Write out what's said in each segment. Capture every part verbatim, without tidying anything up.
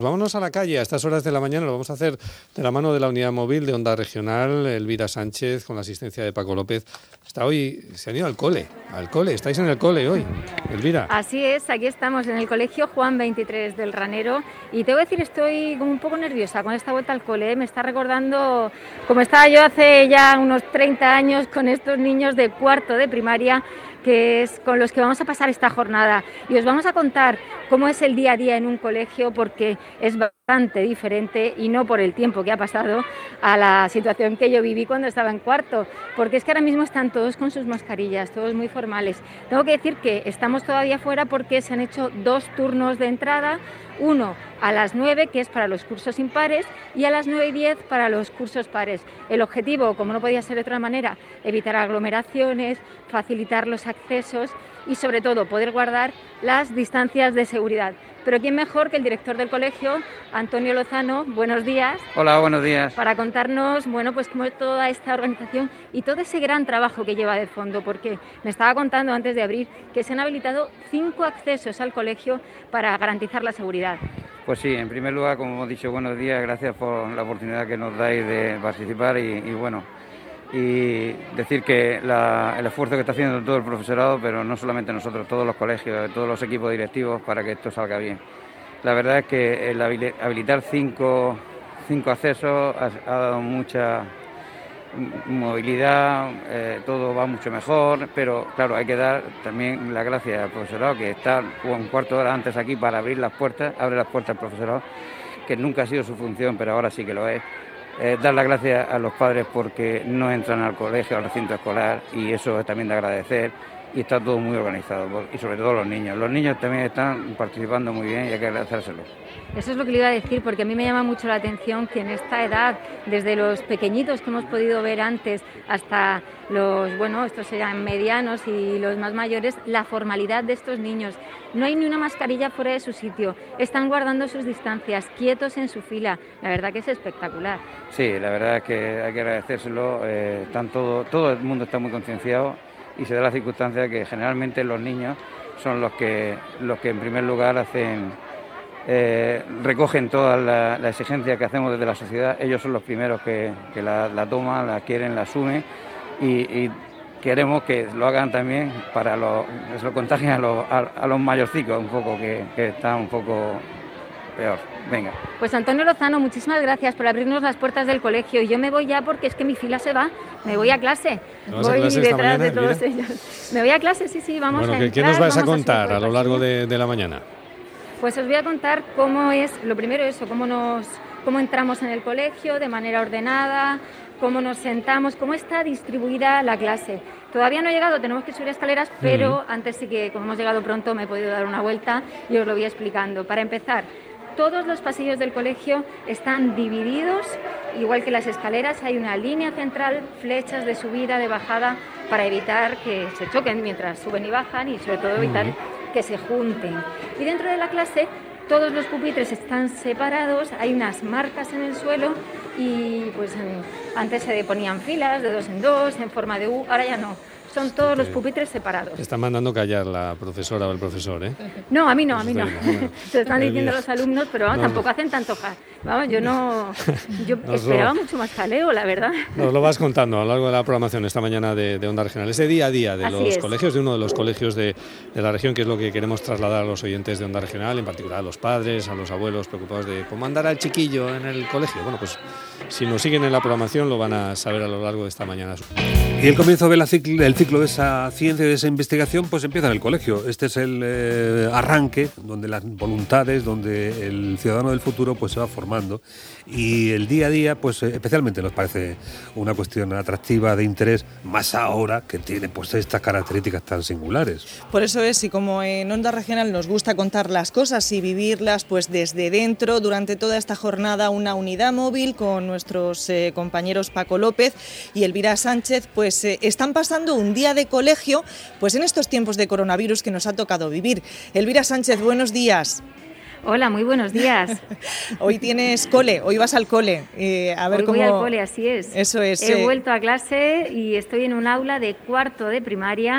Vámonos a la calle a estas horas de la mañana, lo vamos a hacer de la mano de la unidad móvil de Onda Regional, Elvira Sánchez, con la asistencia de Paco López. Está hoy, se han ido al cole, al cole, estáis en el cole hoy, Elvira. Así es, aquí estamos en el colegio Juan veintitrés del Ranero y te voy a decir, estoy como un poco nerviosa con esta vuelta al cole, ¿eh? Me está recordando como estaba yo hace ya unos treinta años con estos niños de cuarto de primaria, que es con los que vamos a pasar esta jornada, y os vamos a contar cómo es el día a día en un colegio, porque es bastante diferente, y no por el tiempo que ha pasado, a la situación que yo viví cuando estaba en cuarto, porque es que ahora mismo están todos con sus mascarillas, todos muy formales. Tengo que decir que estamos todavía fuera porque se han hecho dos turnos de entrada, uno a las nueve, que es para los cursos impares, y a las nueve y diez para los cursos pares. El objetivo, como no podía ser de otra manera, evitar aglomeraciones, facilitar los accesos y, sobre todo, poder guardar las distancias de seguridad. Pero ¿quién mejor que el director del colegio, Antonio Lozano? Buenos días. Hola, buenos días. Para contarnos, bueno, pues cómo es toda esta organización y todo ese gran trabajo que lleva de fondo, porque me estaba contando antes de abrir que se han habilitado cinco accesos al colegio para garantizar la seguridad. Pues sí, en primer lugar, como hemos dicho, buenos días, gracias por la oportunidad que nos dais de participar y, y bueno, y decir que la, el esfuerzo que está haciendo todo el profesorado, pero no solamente nosotros, todos los colegios, todos los equipos directivos, para que esto salga bien. La verdad es que el habilitar cinco, cinco accesos ha, ha dado mucha movilidad, eh, todo va mucho mejor, pero claro, hay que dar también las gracias al profesorado, que está un cuarto de hora antes aquí para abrir las puertas, abre las puertas al profesorado, que nunca ha sido su función, pero ahora sí que lo es. Eh, dar las gracias a los padres porque no entran al colegio, al recinto escolar, y eso es también de agradecer, y está todo muy organizado, y sobre todo los niños. Los niños también están participando muy bien y hay que agradecérselo. Eso es lo que le iba a decir, porque a mí me llama mucho la atención que en esta edad, desde los pequeñitos que hemos podido ver antes hasta los, bueno, estos serían medianos y los más mayores, la formalidad de estos niños. No hay ni una mascarilla fuera de su sitio, están guardando sus distancias, quietos en su fila. La verdad que es espectacular. Sí, la verdad es que hay que agradecérselo. Eh, están todo, todo el mundo está muy concienciado y se da la circunstancia que generalmente los niños son los que, los que en primer lugar hacen... Eh, recogen toda la, la exigencia que hacemos desde la sociedad. Ellos son los primeros que, que la, la toman, la quieren, la asumen y, y queremos que lo hagan también para los, que se lo contagien a los, a, a los mayorcicos un poco, que, que están un poco peor. Venga. Pues Antonio Lozano, muchísimas gracias por abrirnos las puertas del colegio. Yo me voy ya porque es que mi fila se va, me voy a clase. Voy a clase detrás mañana, de todos Elvira? ellos. Me voy a clase, sí, sí, vamos bueno, a ¿qué, entrar. ¿Qué nos vais a vamos contar a, a lo largo de, de la mañana? Pues os voy a contar cómo es, lo primero eso, cómo nos, cómo entramos en el colegio de manera ordenada, cómo nos sentamos, cómo está distribuida la clase. Todavía no he llegado, tenemos que subir escaleras, pero uh-huh. antes sí que, como hemos llegado pronto, me he podido dar una vuelta y os lo voy explicando. Para empezar, todos los pasillos del colegio están divididos, igual que las escaleras, hay una línea central, flechas de subida, de bajada, para evitar que se choquen mientras suben y bajan y sobre todo evitar uh-huh. que se junten. Y dentro de la clase todos los pupitres están separados, hay unas marcas en el suelo y pues antes se ponían filas de dos en dos, en forma de U, ahora ya no. Son todos los pupitres separados. Te están mandando callar la profesora o el profesor, ¿eh? No, a mí no, a mí no. Bueno, se están diciendo los alumnos, pero vamos, no, tampoco hacen tanto ja. Vamos, yo no... Yo esperaba lo, mucho más jaleo, la verdad. Nos lo vas contando a lo largo de la programación esta mañana de, de Onda Regional. Ese día a día de Así los es. colegios, de uno de los colegios de, de la región, que es lo que queremos trasladar a los oyentes de Onda Regional, en particular a los padres, a los abuelos preocupados de cómo andar al chiquillo en el colegio. Bueno, pues si nos siguen en la programación lo van a saber a lo largo de esta mañana. Y el comienzo del ciclo, el ciclo de esa ciencia y de esa investigación pues empieza en el colegio. Este es el eh, arranque donde las voluntades, donde el ciudadano del futuro pues se va formando, y el día a día pues especialmente nos parece una cuestión atractiva, de interés, más ahora que tiene pues estas características tan singulares. Por eso es, y como en Onda Regional nos gusta contar las cosas y vivirlas pues desde dentro, durante toda esta jornada una unidad móvil con nuestros eh, compañeros Paco López y Elvira Sánchez pues eh, están pasando un día de colegio pues en estos tiempos de coronavirus que nos ha tocado vivir. Elvira Sánchez, buenos días. Hola, muy buenos días. Hoy tienes cole, hoy vas al cole. Eh, a ver hoy cómo... voy al cole, así es. Eso es. He eh... vuelto a clase y estoy en un aula de cuarto de primaria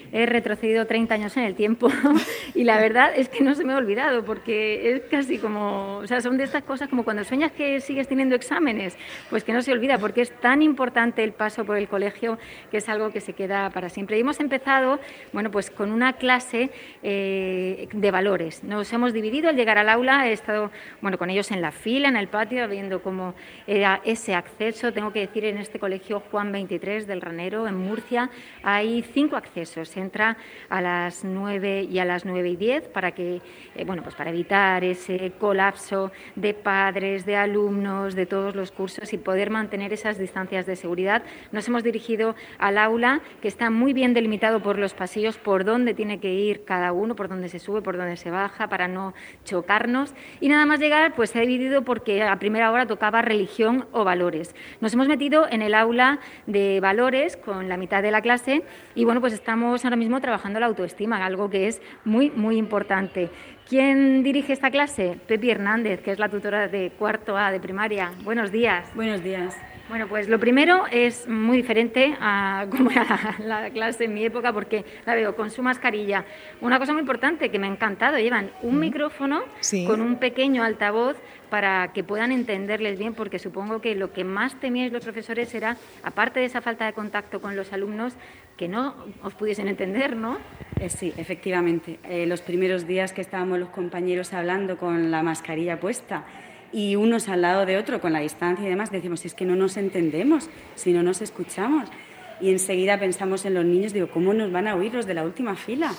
he retrocedido treinta años en el tiempo y la verdad es que no se me ha olvidado porque es casi como, o sea, son de estas cosas como cuando sueñas que sigues teniendo exámenes, pues que no se olvida porque es tan importante el paso por el colegio que es algo que se queda para siempre. Y hemos empezado, bueno, pues con una clase eh, de valores. Nos hemos dividido al llegar al aula, he estado, bueno, con ellos en la fila, en el patio, viendo cómo era ese acceso. Tengo que decir, en este colegio Juan veintitrés del Ranero, en Murcia, hay cinco accesos. Se entra a las nueve y a las nueve y diez para que, eh, bueno, pues para evitar ese colapso de padres, de alumnos, de todos los cursos y poder mantener esas distancias de seguridad. Nos hemos dirigido al aula, que está muy bien delimitado por los pasillos, por dónde tiene que ir cada uno, por dónde se sube, por dónde se baja, para no chocarnos. Y nada más llegar, pues se ha dividido porque a primera hora tocaba religión o valores. Nos hemos metido en el aula de valores con la mitad de la clase y bueno, pues estamos ahora mismo trabajando la autoestima, algo que es muy, muy importante. ¿Quién dirige esta clase? Pepi Hernández, que es la tutora de cuarto A de primaria. Buenos días. Buenos días. Bueno, pues lo primero es muy diferente a como era la, la clase en mi época porque la veo con su mascarilla. Una cosa muy importante que me ha encantado, llevan un mm. micrófono sí. con un pequeño altavoz para que puedan entenderles bien, porque supongo que lo que más temíais los profesores era, aparte de esa falta de contacto con los alumnos, que no os pudiesen entender, ¿no? Eh, sí, efectivamente. Eh, los primeros días que estábamos los compañeros hablando con la mascarilla puesta y unos al lado de otro con la distancia y demás, decimos, es que no nos entendemos, si no nos escuchamos. Y enseguida pensamos en los niños, digo, ¿cómo nos van a oír los de la última fila?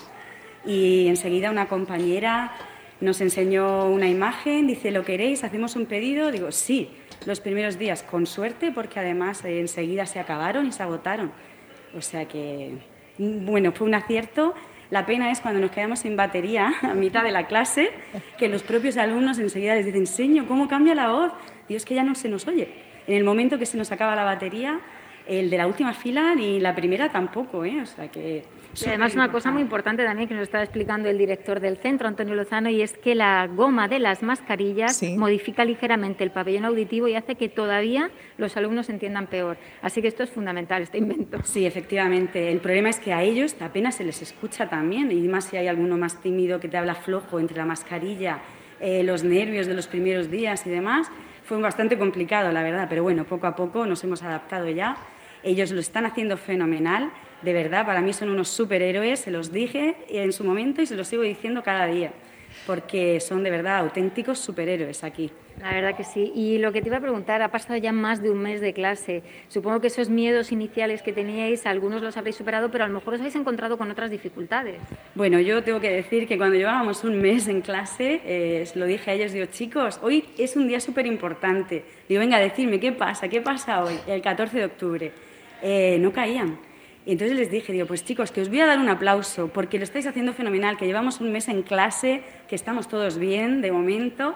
Y enseguida una compañera nos enseñó una imagen, dice, ¿lo queréis? ¿Hacemos un pedido? Digo, sí, los primeros días, con suerte, porque además eh, enseguida se acabaron y se agotaron. O sea que, bueno, fue un acierto. La pena es cuando nos quedamos sin batería a mitad de la clase, que los propios alumnos enseguida les dicen, señor, ¿cómo cambia la voz? Dios, que ya no se nos oye. En el momento que se nos acaba la batería, el de la última fila ni la primera tampoco, ¿eh? O sea que... Y además una cosa muy importante también que nos estaba explicando el director del centro, Antonio Lozano, y es que la goma de las mascarillas sí. modifica ligeramente el pabellón auditivo y hace que todavía los alumnos entiendan peor. Así que esto es fundamental, este invento. Sí, efectivamente. El problema es que a ellos apenas se les escucha también, y más si hay alguno más tímido que te habla flojo entre la mascarilla, eh, los nervios de los primeros días y demás. Fue bastante complicado, la verdad, pero bueno, poco a poco nos hemos adaptado ya. Ellos lo están haciendo fenomenal. De verdad, para mí son unos superhéroes, se los dije en su momento y se los sigo diciendo cada día, porque son de verdad auténticos superhéroes aquí. La verdad que sí. Y lo que te iba a preguntar, ha pasado ya más de un mes de clase. Supongo que esos miedos iniciales que teníais, algunos los habréis superado, pero a lo mejor os habéis encontrado con otras dificultades. Bueno, yo tengo que decir que cuando llevábamos un mes en clase, eh, lo dije a ellos, digo, chicos, hoy es un día súper importante. Digo, venga, decidme, ¿qué pasa? ¿Qué pasa hoy? El catorce de octubre. Eh, no caían. Y entonces les dije, digo, pues chicos, que os voy a dar un aplauso porque lo estáis haciendo fenomenal, que llevamos un mes en clase, que estamos todos bien de momento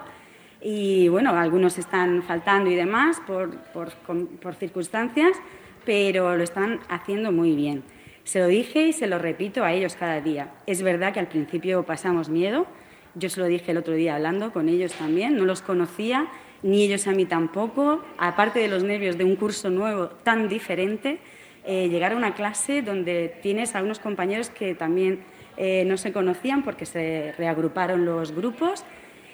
y bueno, algunos están faltando y demás por, por, por circunstancias, pero lo están haciendo muy bien. Se lo dije y se lo repito a ellos cada día. Es verdad que al principio pasamos miedo, yo se lo dije el otro día hablando con ellos también, no los conocía, ni ellos a mí tampoco, aparte de los nervios de un curso nuevo tan diferente. Eh, llegar a una clase donde tienes a unos compañeros que también eh, no se conocían porque se reagruparon los grupos.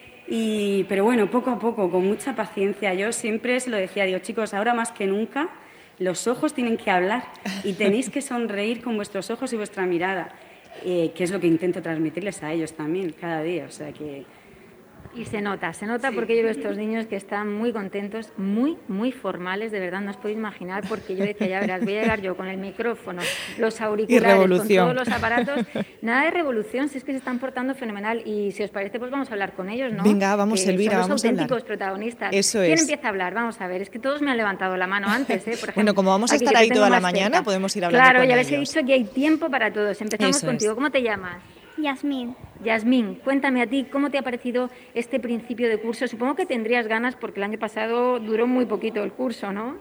Y, pero bueno, poco a poco, con mucha paciencia. Yo siempre se lo decía, digo, chicos, ahora más que nunca los ojos tienen que hablar y tenéis que sonreír con vuestros ojos y vuestra mirada, eh, que es lo que intento transmitirles a ellos también cada día. O sea que... Y se nota, se nota sí. porque yo veo estos niños que están muy contentos, muy, muy formales, de verdad, no os podéis imaginar, porque yo decía, ya verás, voy a llegar yo con el micrófono, los auriculares, con todos los aparatos, nada de revolución, si es que se están portando fenomenal, y si os parece, pues vamos a hablar con ellos, ¿no? Venga, vamos, que Elvira, son los vamos a hablar. auténticos protagonistas. Eso ¿Quién es. empieza a hablar? Vamos a ver, es que todos me han levantado la mano antes, ¿eh? Por ejemplo, bueno, como vamos a aquí, estar ahí toda la mañana, mañana, podemos ir hablando claro, con ya ellos. les he dicho que hay tiempo para todos. Empezamos Eso contigo. Es. ¿Cómo te llamas? Yasmín. Yasmín, cuéntame a ti, ¿cómo te ha parecido este principio de curso? Supongo que tendrías ganas porque el año pasado duró muy poquito el curso, ¿no?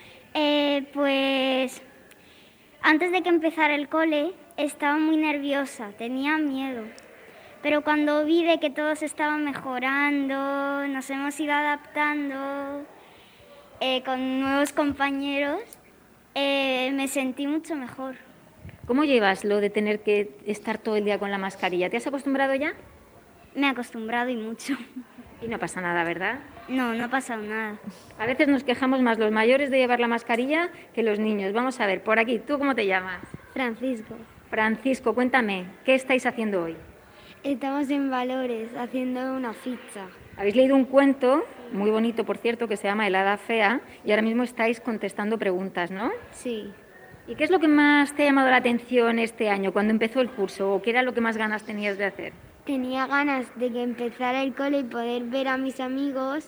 Eh, pues antes de que empezara el cole estaba muy nerviosa, tenía miedo. Pero cuando vi de que todos estaban mejorando, nos hemos ido adaptando eh, con nuevos compañeros, eh, me sentí mucho mejor. ¿Cómo llevas lo de tener que estar todo el día con la mascarilla? ¿Te has acostumbrado ya? Me he acostumbrado y mucho. Y no pasa nada, ¿verdad? No, no ha pasado nada. A veces nos quejamos más los mayores de llevar la mascarilla que los niños. Vamos a ver, por aquí, ¿tú cómo te llamas? Francisco. Francisco, cuéntame, ¿qué estáis haciendo hoy? Estamos en Valores haciendo una ficha. Habéis leído un cuento, muy bonito por cierto, que se llama El hada fea, y ahora mismo estáis contestando preguntas, ¿no? Sí. ¿Y qué es lo que más te ha llamado la atención este año, cuando empezó el curso, o qué era lo que más ganas tenías de hacer? Tenía ganas de que empezara el cole y poder ver a mis amigos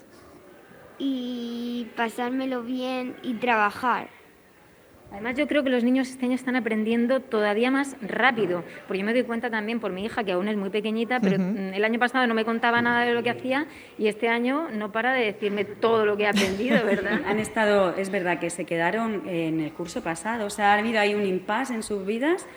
y pasármelo bien y trabajar. Además, yo creo que los niños este año están aprendiendo todavía más rápido, porque yo me doy cuenta también por mi hija, que aún es muy pequeñita, pero uh-huh. el año pasado no me contaba nada de lo que hacía y este año no para de decirme todo lo que ha aprendido, ¿verdad? Han estado, es verdad que se quedaron en el curso pasado, o sea, ha habido ahí un impasse en sus vidas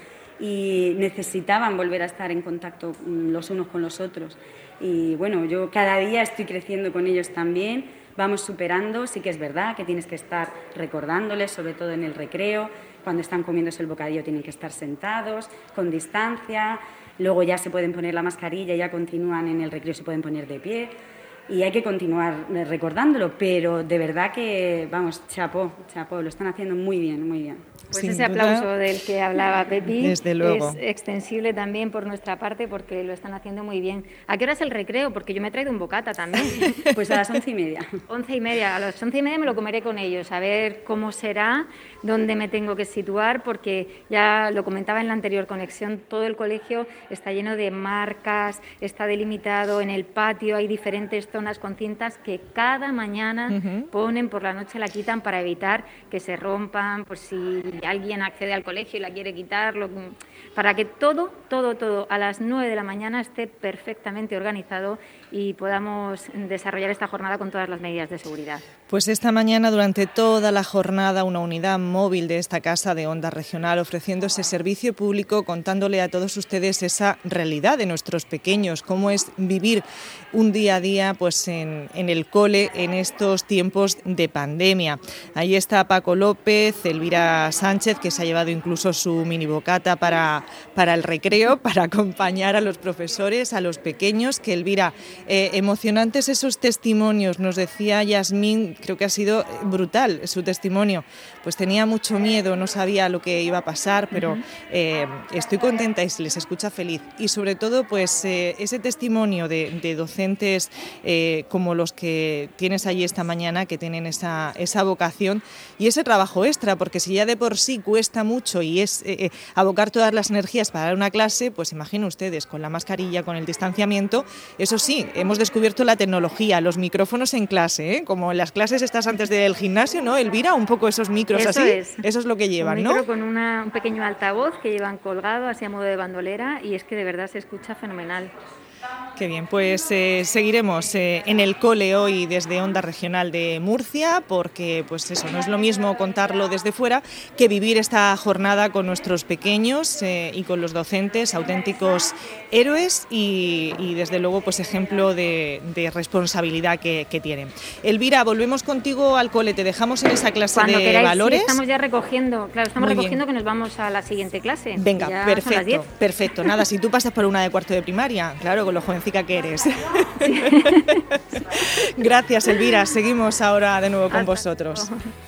y necesitaban volver a estar en contacto los unos con los otros. Y bueno, yo cada día estoy creciendo con ellos también. Vamos superando, sí que es verdad que tienes que estar recordándoles, sobre todo en el recreo, cuando están comiéndose el bocadillo tienen que estar sentados, con distancia, luego ya se pueden poner la mascarilla, ya continúan en el recreo, se pueden poner de pie y hay que continuar recordándolo, pero de verdad que, vamos, chapó, chapó, lo están haciendo muy bien, muy bien. Pues Sin ese aplauso duda, del que hablaba Pepi desde luego. Es extensible también por nuestra parte porque lo están haciendo muy bien. ¿A qué hora es el recreo? Porque yo me he traído un bocata también. Pues a las once y media. Once y media. A las once y media me lo comeré con ellos, a ver cómo será, dónde me tengo que situar, porque ya lo comentaba en la anterior conexión, todo el colegio está lleno de marcas, está delimitado, en el patio hay diferentes zonas con cintas que cada mañana uh-huh. ponen, por la noche la quitan para evitar que se rompan, por si alguien accede al colegio y la quiere quitar, lo, para que todo, todo, todo a las nueve de la mañana esté perfectamente organizado y podamos desarrollar esta jornada con todas las medidas de seguridad. Pues esta mañana, durante toda la jornada, una unidad móvil de esta casa de Onda Regional ofreciendo ese servicio público, contándole a todos ustedes esa realidad de nuestros pequeños, cómo es vivir un día a día pues en, en el cole en estos tiempos de pandemia. Ahí está Paco López, Elvira Sánchez, que se ha llevado incluso su mini bocata para, para el recreo, para acompañar a los profesores, a los pequeños, que Elvira, eh, emocionantes esos testimonios, nos decía Yasmín, creo que ha sido brutal su testimonio, pues tenía mucho miedo, no sabía lo que iba a pasar, pero uh-huh. eh, estoy contenta y se les escucha feliz. Y sobre todo, pues eh, ese testimonio de, de docentes eh, como los que tienes allí esta mañana, que tienen esa, esa vocación y ese trabajo extra, porque si ya de por sí cuesta mucho y es eh, abocar todas las energías para dar una clase, pues imaginen ustedes, con la mascarilla, con el distanciamiento. Eso sí, hemos descubierto la tecnología, los micrófonos en clase, ¿eh? Como en las clases estás antes del gimnasio, ¿no, Elvira? Un poco esos micros Eso así, es. Eso es lo que llevan, un ¿no? Un micro con una, un pequeño altavoz que llevan colgado, así a modo de bandolera, y es que de verdad se escucha fenomenal. Qué bien, pues eh, seguiremos eh, en el cole hoy desde Onda Regional de Murcia, porque pues eso, no es lo mismo contarlo desde fuera que vivir esta jornada con nuestros pequeños eh, y con los docentes, auténticos héroes y, y desde luego pues ejemplo de, de responsabilidad que, que tienen. Elvira, volvemos contigo al cole, te dejamos en esa clase Cuando de queráis, valores. Sí, estamos ya recogiendo, claro, estamos Muy recogiendo bien. Que nos vamos a la siguiente clase. Venga, perfecto, perfecto. Nada, si tú pasas por una de cuarto de primaria, claro, con lo jovencica que eres. Sí. Gracias, Elvira. Seguimos ahora de nuevo con Hasta vosotros. luego.